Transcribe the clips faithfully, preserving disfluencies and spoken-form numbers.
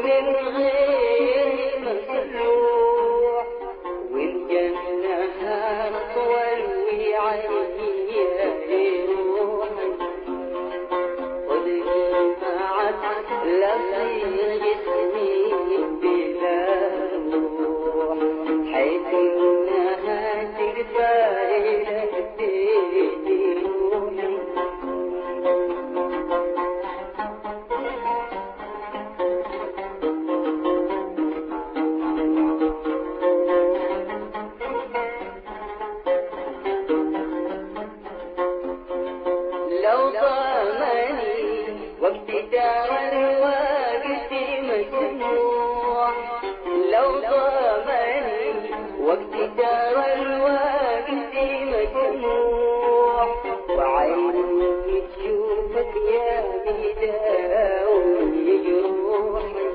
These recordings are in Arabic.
من غير مسلوح، والجنة طولي عيني يا روحي، خذ معك لصير جسمي بلا روح، حيث انها تكفى لك تدي روحي. لو ضامني وقت دار الوقت مسموح، لو ضامني وقت دار الوقت مسموح، وعيني تشوفك يا بداوي جروحي.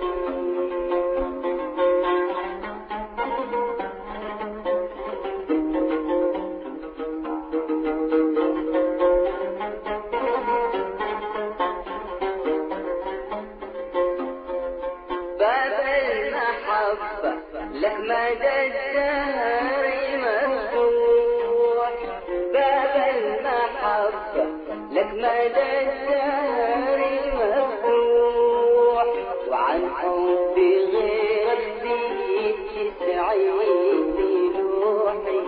باب المحبة لك مدى الدهر مفتوح، باب المحبة لك مدى الدهر مفتوح، وعن حبي غيرك زيد يسعيني روحي.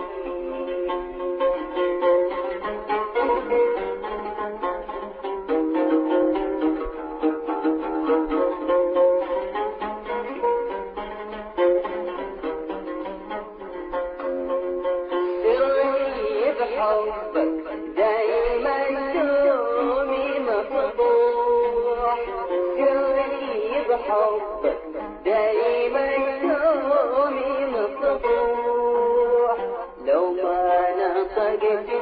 حبك دايما دومي مفتوح، سري بحبك دايما دومي مفتوح، لو ما نطقت